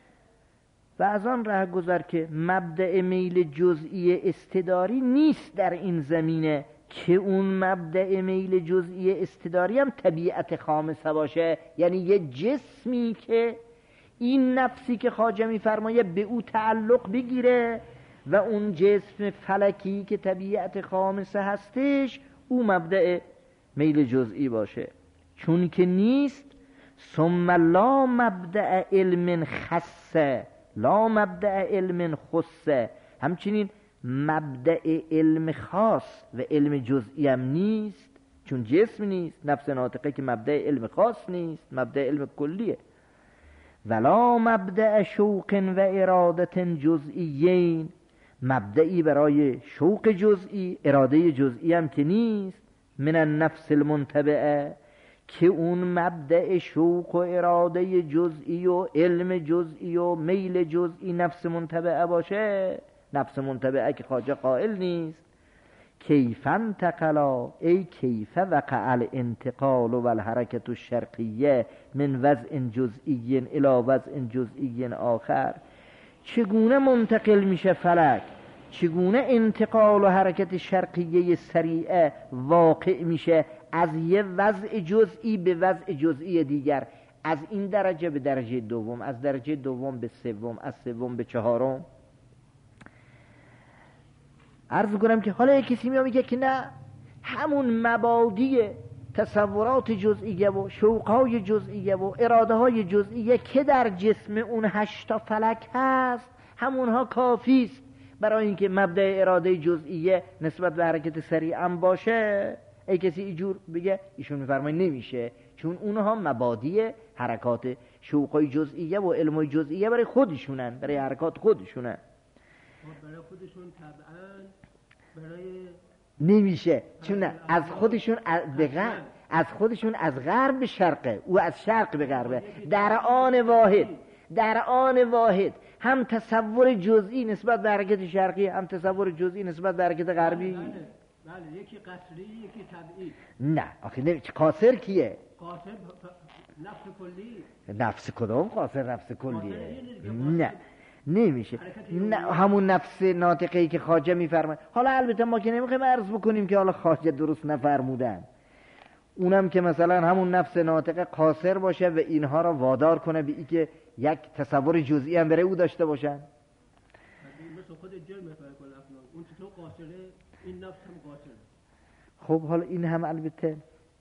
و از آن ره گذر که مبدأ میل جزئی استداری نیست در این زمینه که اون مبدأ میل جزئی استداری هم طبیعت خامسه باشه، یعنی یه جسمی که این نفسی که خواجه میفرمایه به او تعلق بگیره و اون جسم فلکی که طبیعت خامسه هستش او مبدأ میل جزئی باشه. چون که نیست ثم لا مبدأ علم خصه لا مبدأ علم خصه، همچنین مبدأ علم خاص و علم جزئی هم نیست، چون جسم نیست. نفس ناطقه که مبدأ علم خاص نیست، مبدأ علم کلیه. ولا مبدأ شوق و ارادت جزئیین، مبدئی برای شوق جزئی، اراده جزئی هم که نیست. من النفس المنتبعه، که اون مبدأ شوق و اراده جزئی و علم جزئی و میل جزئی نفس منتبعه باشه، نفس منتبعه که خواجه قائل نیست. کیف انتقلا، ای کیف وقع الانتقال و الحرکت الشرقیه من وضع جزئی الى وضع جزئی آخر، چگونه منتقل میشه فلک، چگونه انتقال و حرکت شرقیه سریعه واقع میشه از یه وضع جزئی به وضع جزئی دیگر، از این درجه به درجه دوم، از درجه دوم به سوم، از سوم به چهارم. عرض کنم که حالا یک کسی میاد میگه که نه، همون مبادی تصورات جزئیه و شوقهای جزئیه و اراده های جزئیه که در جسم اون هشتا فلک هست همونها کافی است برای اینکه مبدأ اراده جزئیه نسبت به حرکت سریع هم باشه. ای کسی اینجور بگه، ایشون میفرماید نمیشه، چون اونها مبادی حرکات شوقهای جزئیه و علمهای جزئیه برای خودشونن، برای حرکات خودشونن، برای خودشون طبعا برای نمیشه، چون از خودشون به غرب، از خودشون از غرب به شرقه، او از شرق به غربه، در آن واحد، در آن واحد هم تصور جزئی نسبت به حرکت شرقی، هم تصور جزئی نسبت به حرکت غربی. بله بله، یکی قصری یکی طبیعی. نه آخه نه، قاصر کیه؟ قاصر نفس کلی. نفس کدام قاصر نفس کلیه؟ قاصر نه نمیشه. نه همون نفس ناطقه‌ای که خواجه میفرماید. حالا البته ما که نمیخوایم عرض بکنیم که حالا خواجه درست نفرمودن، اونم که مثلا همون نفس ناطقه قاصر باشه و اینها را وادار کنه به اینکه یک تصور جزئی هم برای او داشته باشن. مثل خود جرم فلک الافلاک، اون چطور قاصره این نفس هم قاصره. خب حالا این هم البته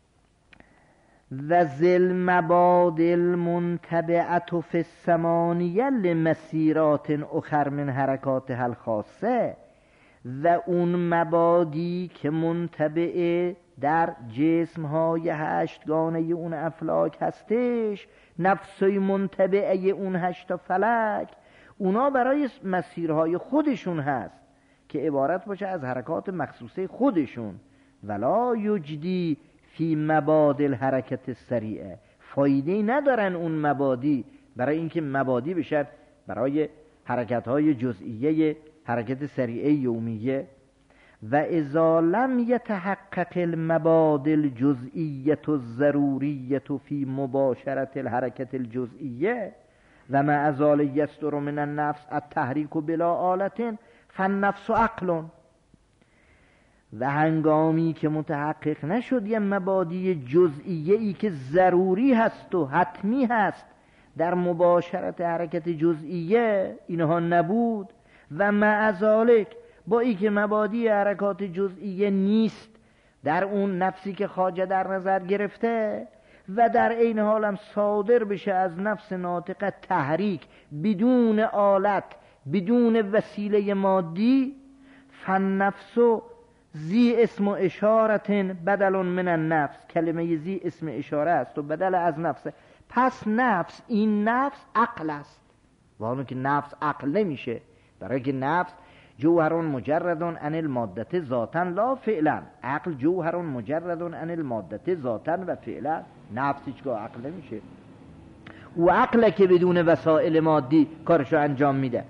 و ذل مباد المنتبعت فی الثمانیه لمسیرات اخر من حرکات الخاصه، و اون مبادی که منتبع در جسم‌های هشتگانه اون افلاک هستش، نفسای منتبعه اون هشتا فلک، اونا برای مسیرهای خودشون هست که عبارت باشه از حرکات مخصوصه خودشون. ولا یجدی فی مباد الحرکت السریعه، فایده ندارن اون مبادی برای اینکه مبادی بشن برای حرکت‌های جزئیه حرکت سریعه یومیه. و اذا لم یتحقق المباد الجزئیه الضروریه فی مباشرت الحرکت الجزئیه و مع ذلک یصدر من النفس التحریک بلا آلة فالنفس عقل. و هنگامی که متحقق نشد یه مبادی جزئیه ای که ضروری هست و حتمی هست در مباشرت حرکت جزئیه، اینها نبود، و مع ذلک با ای که مبادی حرکات جزئیه نیست در اون نفسی که خواجه در نظر گرفته، و در این حال هم صادر بشه از نفس ناطقه تحریک بدون آلت بدون وسیله مادی، فالنفس زی اسم و اشارت بدل من النفس، کلمه زی اسم اشاره است و بدل از نفس. پس نفس، این نفس عقل است، و اونو که نفس عقل نمیشه، برای که نفس جوهر مجرد عن المادة ذاتا لا فعلا. عقل جوهر مجرد عن المادة ذاتا و فعلا. نفس هیچگاه عقل نمیشه، و عقل که بدون وسائل مادی کارشو انجام میده.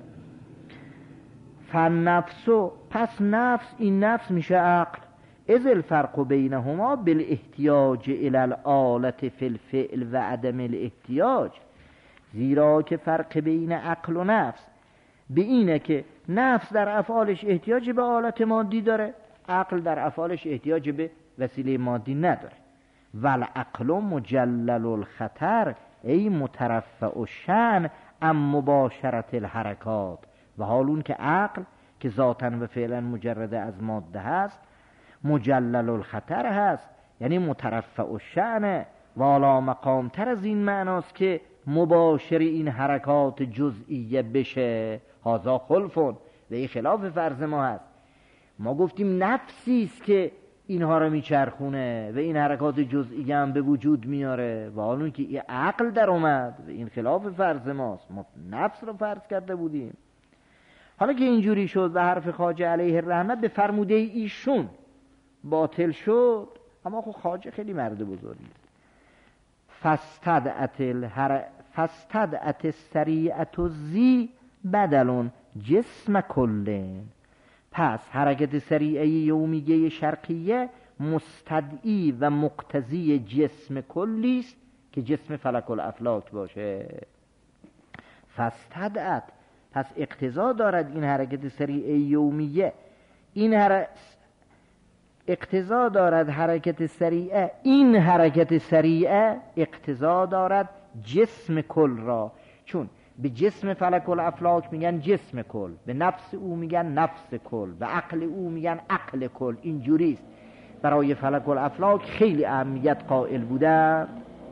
فالنفس، پس نفس، این نفس میشه عقل. اذ الفرق بینهما بالاحتیاج الى الآلة فی الفعل و عدم الاحتیاج، زیرا که فرق بین عقل و نفس به اینه که نفس در افعالش احتیاج به آلت مادی داره، عقل در افعالش احتیاج به وسیله مادی نداره. والعقل مجلل الخطر ای مترفع الشأن ام مباشرت الحرکات، و حالون که عقل که ذاتاً و فعلا مجرد از ماده هست مجلل الخطر هست، یعنی مترفع الشأن، والا مقام تر از این معناست که مباشر این حرکات جزئیه بشه. هازا خلفون، و این خلاف فرض ما هست. ما گفتیم نفسی است که اینها رو میچرخونه و این حرکات جزئیه هم به وجود میاره، و حالون که این عقل در اومد و این خلاف فرض ماست. ما نفس رو فرض کرده بودیم. حالا که اینجوری شد و حرف خواجه علیه الرحمه به فرموده ایشون باطل شد، اما خب خواجه خیلی مرد بزرگی است. فاستدعت الهر فاستدعت السریعة زی بدلون جسم کلن، پس حرکت سریعه یومیه شرقیه مستدعی و مقتضی جسم کلی است که جسم فلک الافلاک باشه. فاستدعت، پس اقتضا دارد این حرکت سریعه یومیه، این هر... اقتضا دارد حرکت سریعه، این حرکت سریعه اقتضا دارد جسم کل را، چون به جسم فلک الافلاک میگن جسم کل، به نفس او میگن نفس کل، به عقل او میگن عقل کل. اینجوریست. برای فلک الافلاک خیلی اهمیت قائل بودن.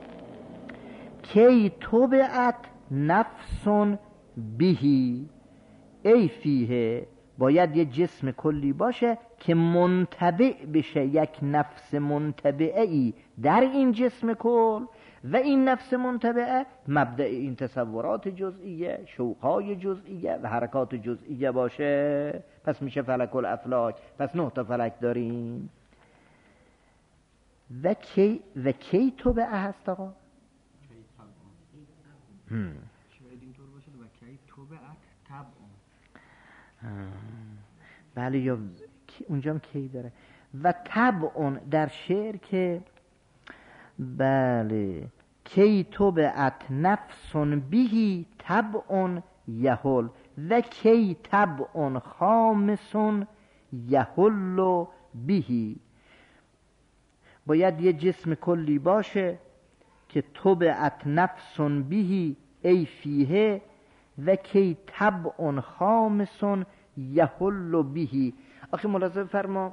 کی تبعت نفس بهی، ای فیه، باید یه جسم کلی باشه که منتبع بشه یک نفس منتبعه ای در این جسم کل، و این نفس منتبعه مبدأ این تصورات جزئیه، شوقهای جزئیه و حرکات جزئیه باشه. پس میشه فلک الافلاک. پس نه تا فلک داریم. و کی و کی تبعه هست آقا؟ شاید اینطور باشه و کی تبعت بله، یا اونجا هم کی داره و طبع در شعر که بله کی طبعت نفس بهی طبع یهل و کی طبع خامس یهل بهی. باید یه جسم کلی باشه که طبعت نفس بهی ای فیه و کی طبع خامس یهل بهی. آخه ملاحظه فرما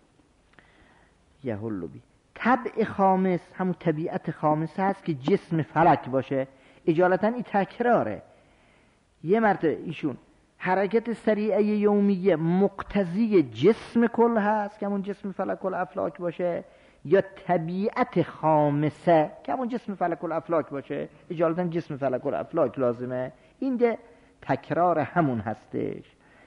یهل بهی، طبع خامس همون طبیعت خامسه هست که جسم فلک باشه. اجالتا این تکراره. یه مرتبه ایشون حرکت سریعه یومیه مقتضی جسم کل هست که همون جسم فلک الافلاک باشه، یا طبیعت خامسه که همون جسم فلک الافلاک باشه. اجالتا جسم فلک الافلاک لازمه. این ده تکرار همون هستش.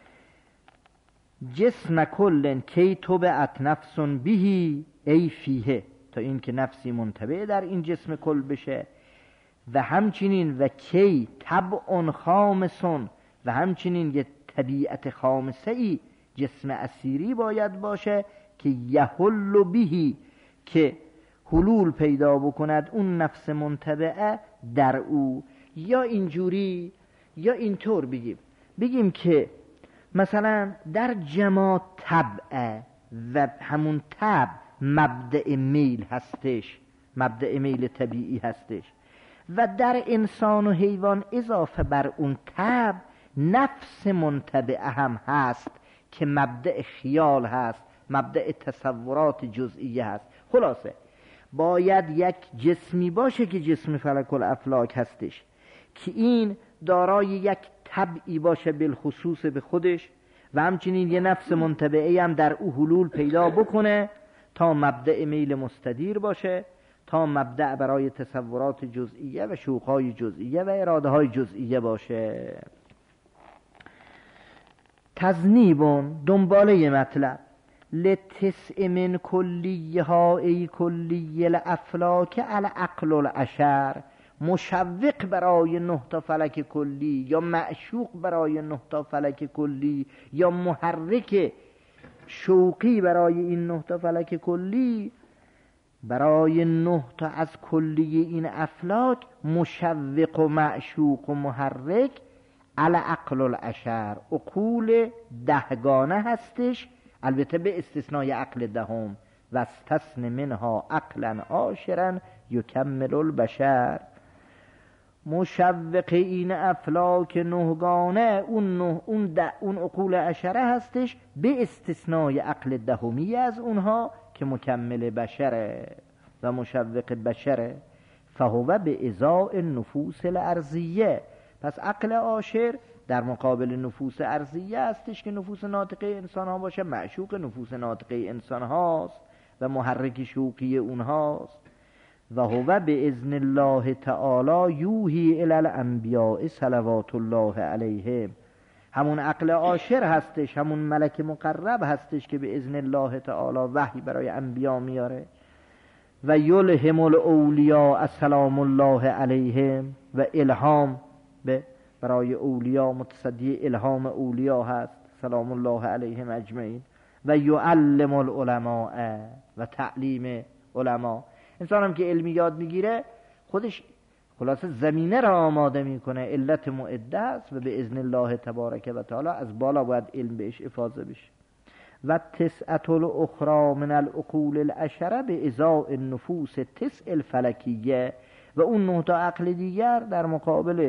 جسم کلن کی طبعت نفس بهی ای فیه، تا این که نفسی منتبع در این جسم کل بشه. و همچنین و کی طبع خامسون، و همچنین یه طبیعت خامسه ای جسم اسیری باید باشه که یحل بهی، که حلول پیدا بکند اون نفس منتبعه در او. یا اینجوری یا اینطور بگیم بگیم که مثلا در جماع طبع و همون طبع مبدأ میل هستش، مبدأ میل طبیعی هستش، و در انسان و حیوان اضافه بر اون طبع نفس منتبعه هم هست که مبدأ خیال هست، مبدأ تصورات جزئیه هست. خلاصه باید یک جسمی باشه که جسم فلک الافلاک هستش که این دارای یک طبعی باشه بالخصوص به خودش، و همچنین یه نفس منتبعی هم در او حلول پیدا بکنه تا مبدأ میل مستدیر باشه، تا مبدأ برای تصورات جزئیه و شوقهای جزئیه و اراده های جزئیه باشه. تذنیبون دنباله مطلب لتسع من کلیه ها ای کلیه الافلاک العقل العشر، مشوق برای نه تا فلک کلی یا معشوق برای نه تا فلک کلی یا محرک شوقی برای این نه تا فلک کلی، برای نه تا از کلی این افلاک مشوق و معشوق و محرک العقل العشر، عقول دهگانه هستش، البته به استثنای عقل دهم. و استثن منها عقلا عاشرا یکمل البشر. مشوق این افلاک نهگانه اون نه اون ده اون عقول عشره هستش، به استثنای عقل دهمی از اونها که مکمل بشره و مشوق بشره. فهو به ازاء النفوس الارضیه، پس عقل عاشر در مقابل نفوس ارضیه هستش که نفوس ناطقه انسان ها باشه، معشوق نفوس ناطقه انسان هاست و محرک شوقی اونهاست. و هو به اذن الله تعالی یوحی الی الانبیاء صلوات الله علیهم، همون عقل عاشر هستش، همون ملک مقرب هستش که به اذن الله تعالی وحی برای انبیا میاره. و یلهم الاولیاء سلام الله علیهم، و الهام به برای اولیاء، متصدی الهام اولیاء هست سلام الله علیهم اجمعین. و یعلم العلماء، و تعلیم علما. انسان هم که علمی یاد میگیره خودش خلاصه زمینه را آماده میکنه، علت معده است و به اذن الله تبارک و تعالی از بالا باید علم بهش افاضه بشه. و تسعة الاخرى من العقول العشره به ازاء النفوس تسع الفلکیه، و اون نه تا عقل دیگر در مقابل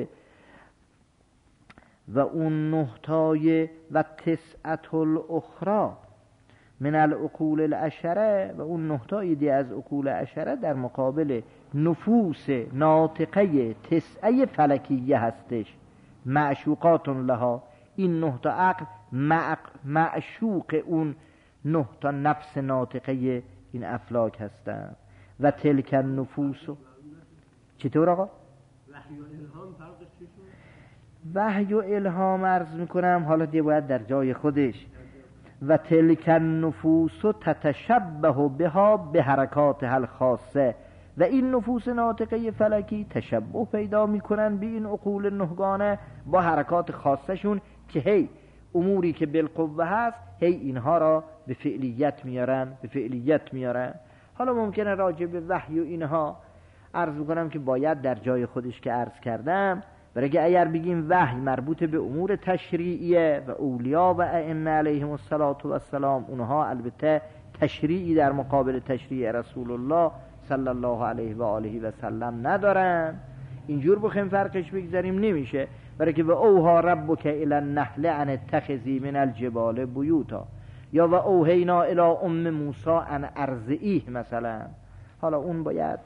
و اون نه تای و تسعة الاخرى من العقول العشره، و اون نه تای دی از عقول عشره در مقابل نفوس ناطقه تسعه فلکیه هستش، معشوقات لها. این نه تا عقل معشوق اون نه تا نفس ناطقه این افلاک هستند. و تلک النفوس. چطور آقا؟ وحی و الهام فرقش چی شد؟ وحی و الهام عرض میکنم حالا دیگه باید در جای خودش. و تلک النفوس تتشبه بها به حرکاتها الخاصه، و این نفوس ناطقه فلکی تشبه پیدا میکنن به این عقول نهگانه با حرکات خاصشون که هی اموری که بالقوه هست هی اینها را به فعلیت میارن به فعلیت میارن. حالا ممکنه راجع به وحی و اینها عرض بکنم که باید در جای خودش که عرض کردم، برای که اگر بگیم وحی مربوط به امور تشریعیه و اولیا و ائمه علیهم السلام، اونها البته تشریعی در مقابل تشریع رسول الله صلی الله علیه و آله و سلم ندارن. اینجور بخیم فرقش بگذاریم نمیشه، برای که و اوها ربک الی النحل ان اتخذی من الجبال بیوتا، یا و اوهینا الی ام موسی ان ارضعیه مثلا. حالا اون باید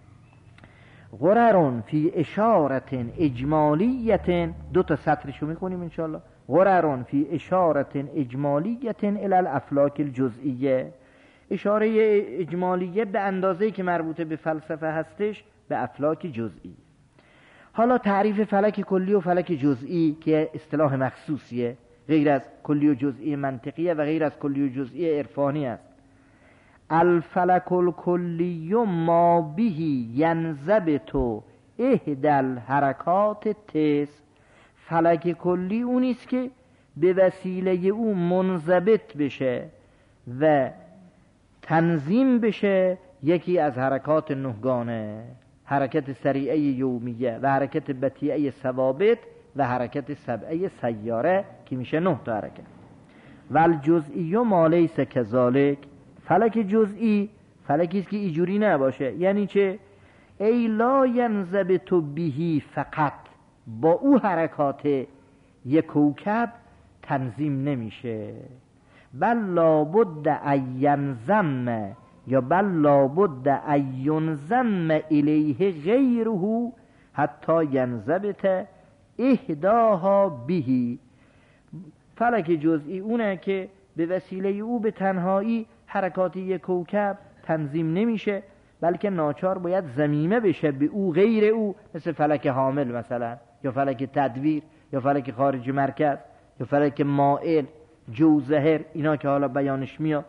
غررون فی اشارت اجمالیت، دو تا سطرشو میکنیم انشاءالله. غررون فی اشارت اجمالیت الی الافلاک الجزئیه، اشاره اجمالیه به اندازه‌ای که مربوطه به فلسفه هستش به افلاک جزئی. حالا تعریف فلک کلی و فلک جزئی که اصطلاح مخصوصیه، غیر از کلی و جزئی منطقیه و غیر از کلی و جزئی عرفانی است. الفلک الکلی ما بهی ینضبط احدی الحرکات تس، فلک کلی اونیست که به وسیله او منضبط بشه و تنظیم بشه یکی از حرکات نهگانه، حرکت سریعه یومیه و حرکت بطیئه ثوابت و حرکت سبعه سیاره که میشه نه تا حرکت. و الجزئی ما لیس کذالک، فلک جزئی فلکی است که اینجوری نباشه. یعنی چه؟ ای لا ینضبط بهی فقط، با او حرکات یک کوکب تنظیم نمیشه، بل لابد ان ینضم، یا بل لابد ان ینضم الیه غیره حتی ینضبط احداها بهی. فلک جزئی اونه که به وسیله او به تنهایی حرکات یک کوکب تنظیم نمیشه، بلکه ناچار باید ضمیمه بشه به او غیر او، مثل فلک حامل مثلا، یا فلک تدویر، یا فلک خارج مرکز، یا فلک مائل، جوزهر، اینا که حالا بیانش میاد.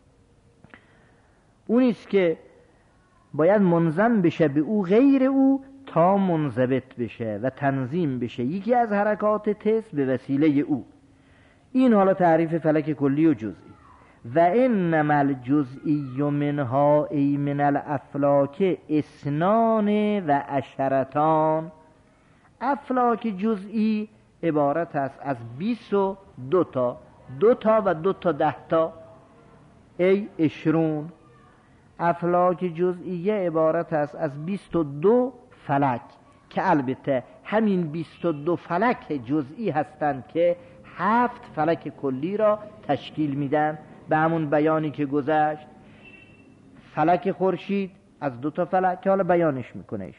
اونیست که باید منظم بشه به او غیر او تا منضبط بشه و تنظیم بشه یکی از حرکات تس به وسیله او. این حالا تعریف فلک کلی و جزئی. و انما الجزئی منها ای من الافلاک اثنان و عشرتان، افلاک جزئی عبارت است از بیست و دو تا، دو تا و دو تا ده تا، ای اشرون. افلاک جزئیه عبارت است از بیست و دو فلک که البته همین بیست و دو فلک جزئی هستند که هفت فلک کلی را تشکیل میدن. به همون بیانی که گذشت، فلک خورشید از دو تا فلک که حالا بیانش میکنه.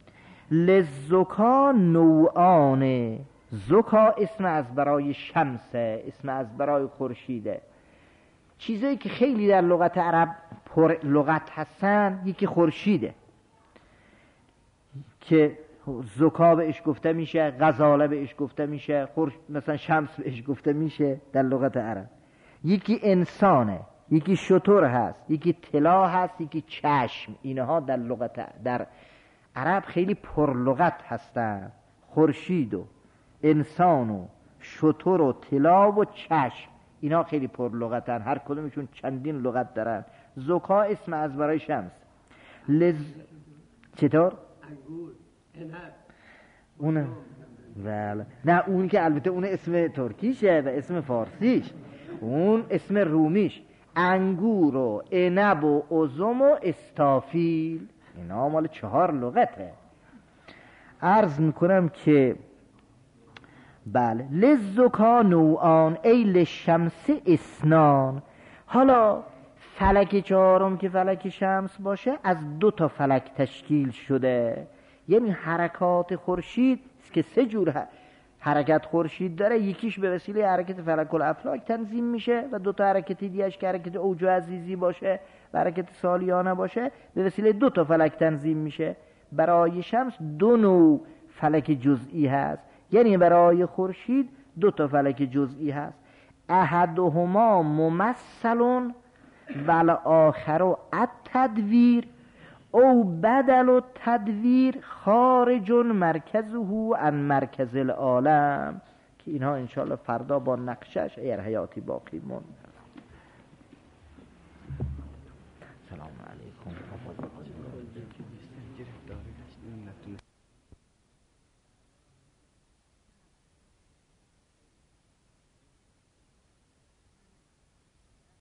لزکا نوعانه، زکا اسم از برای شمسه، اسم از برای خورشیده. چیزایی که خیلی در لغت عرب پر لغت هستن، یکی خورشیده که زکا بهش گفته میشه، غزاله بهش گفته میشه، خورش... مثلا شمس بهش گفته میشه در لغت عرب. یکی انسانه، یکی شتر هست، یکی طلا هست، یکی چشم. اینها در لغت در عرب خیلی پر لغت هستن. خورشید و انسان و شتر و طلا و چشم، اینا خیلی پر لغتن، هر کدومشون چندین لغت دارن. زکا اسم از برای شمس. لز چطور؟ اون بله. نه اون که البته اون اسم ترکیشه و اسم فارسیش، اون اسم رومیش. انگور و عنب و ازم و استافیل، اینا مال چهار لغته. عرض میکنم که بله، لزکا نوعان ای لشمس اسنان. حالا فلک چهارم که فلک شمس باشه از دو تا فلک تشکیل شده. یعنی حرکات خورشید که سه جور حرکت خورشید داره، یکیش به وسیله حرکت فلک الافلاک تنظیم میشه و دو تا حرکت دیگه‌اش که حرکت اوج و عزیزی باشه و حرکت سالیانه باشه به وسیله دو تا فلک تنظیم میشه. برای شمس دو نوع فلک جزئی هست، یعنی برای خورشید دو تا فلک جزئی هست. احدهما ممثل و الاخر التدویر. او بدل و تدویر خارج مرکزه عن مرکز العالم، که اینها انشاءالله فردا با نقشش اگر حیاتی باقی موند. سلام علیکم.